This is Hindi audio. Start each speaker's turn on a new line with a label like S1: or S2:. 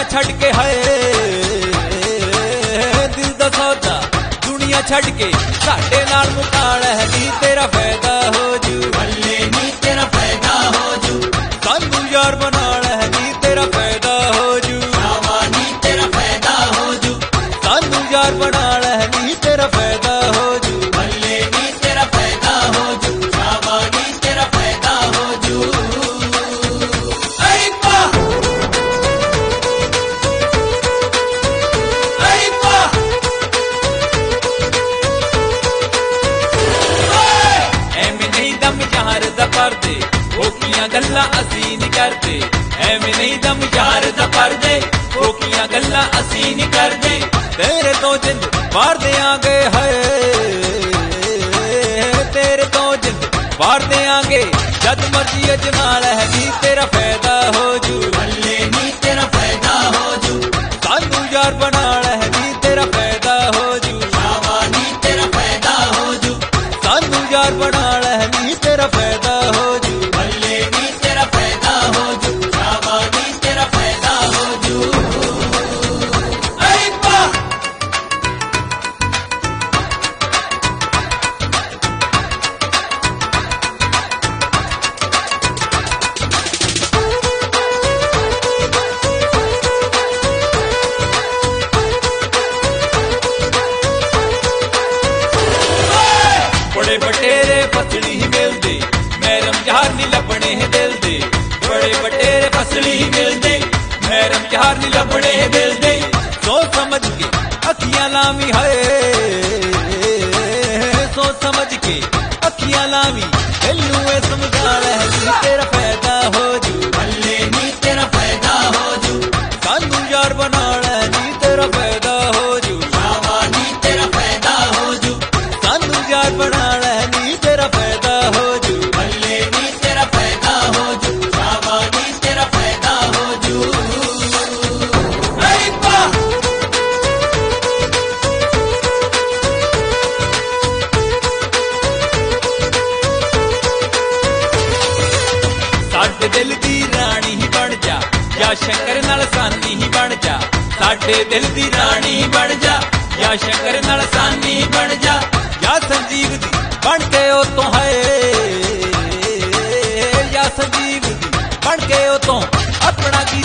S1: छड़ के है दिल दा सौदा दुनिया छड़ के साडे नाल मुकाल है नी तेरा फायदा हो जू
S2: बल्ले नी तेरा फायदा हो जू
S1: सानू यार बनाल है नी तेरा फायदा हो जू
S2: शाबा नी तेरा फायदा हो जू
S1: सानू यार बनाल है नी तेरा फायदा हो जू
S2: बल्ले नी तेरा फायदा हो जू शाबा नी तेरा फायदा हो जू अरे पा अरे पा
S1: ਐਵੇਂ ਨਹੀਂ ਦਮ ਯਾਰ ਦਾ ਪਰਦੇ ਹੋਕੀਆਂ ਗੱਲਾਂ ਅਸੀਂ ਨਹੀਂ ਕਰਦੇ ਐਵੇਂ ਨਹੀਂ ਦਮ ਯਾਰ ਦਾ ਪਰਦੇ ਹੋਕੀਆਂ ਗੱਲਾਂ ਅਸੀਂ ਨਹੀਂ ਕਰਦੇ ਤੇਰੇ ਤੋਂ ਜਿੰਦ ਵਾਰ ਦਿਆਂਗੇ ਹਾਏ ਤੇਰੇ ਤੋਂ ਜਿੰਦ ਵਾਰ ਦਿਆਂਗੇ ਜਦ ਮਰਜ਼ੀ ਅਜਮਾ ਲੈ ਨੀ ਤੇਰਾ ਫਾਇਦਾ ਹੋ ਜੂ
S2: बल्ले नी तेरा फायदा हो जू
S1: ਸਾਨੂੰ ਯਾਰ ਬਣਾ ਲੈ ਨੀ ਤੇਰਾ ਫਾਇਦਾ ਹੋ ਜੂ
S2: शाबा नी तेरा फायदा हो जू
S1: ਸਾਨੂੰ ਯਾਰ ਬਣਾ ਲੈ ਨੀ ਤੇਰਾ ਫਾਇਦਾ ਹੋ ਜੂ
S2: बल्ले नी तेरा फायदा हो जू शाबा नी तेरा फायदा हो जू अरे पा
S1: बड़े बटेरे फसली ही मिलदे मैरम जहार नी लबने है दिल दे बड़े बटेरे फसली ही मिलदे मैरम जहार नी लबने है दिल दे सोच समझ के अखियां लामी है सोच समझ के अखियां लामी दिलू ए समझा ले नी तेरा फायदा हो जू
S2: बल्ले नी तेरा फायदा हो जू
S1: सानू यार बना ले नी तेरा फायदा हो जू
S2: शाबा नी तेरा फायदा हो जू
S1: सानू यार बना ले नी तेरा फायदा हो जू
S2: बल्ले नी तेरा फायदा हो जू शाबा नी तेरा फायदा हो जू अरे पा
S1: ਸਾਡੇ ਦਿਲ ਦੀ ਰਾਣੀ ਹੀ ਬਣ ਜਾ ਜਾਂ ਸ਼ੰਕਰ ਨਾਲ ਸਾਨੀ ਹੀ ਬਣ ਜਾ ਸਾਡੇ ਦਿਲ ਦੀ ਰਾਣੀ ਹੀ ਬਣ ਜਾ ਜਾਂ ਸ਼ੰਕਰ ਨਾਲ ਸਾਨੀ ਹੀ ਬਣ ਜਾ ਜਾਂ ਸੰਜੀਵ ਦੀ ਬਣ ਕੇ ਉਹ ਤੋਂ ਹੈ ਜਾਂ ਸੰਜੀਵ ਦੀ ਬਣ ਕੇ ਉਹ ਤੋਂ ਆਪਣਾ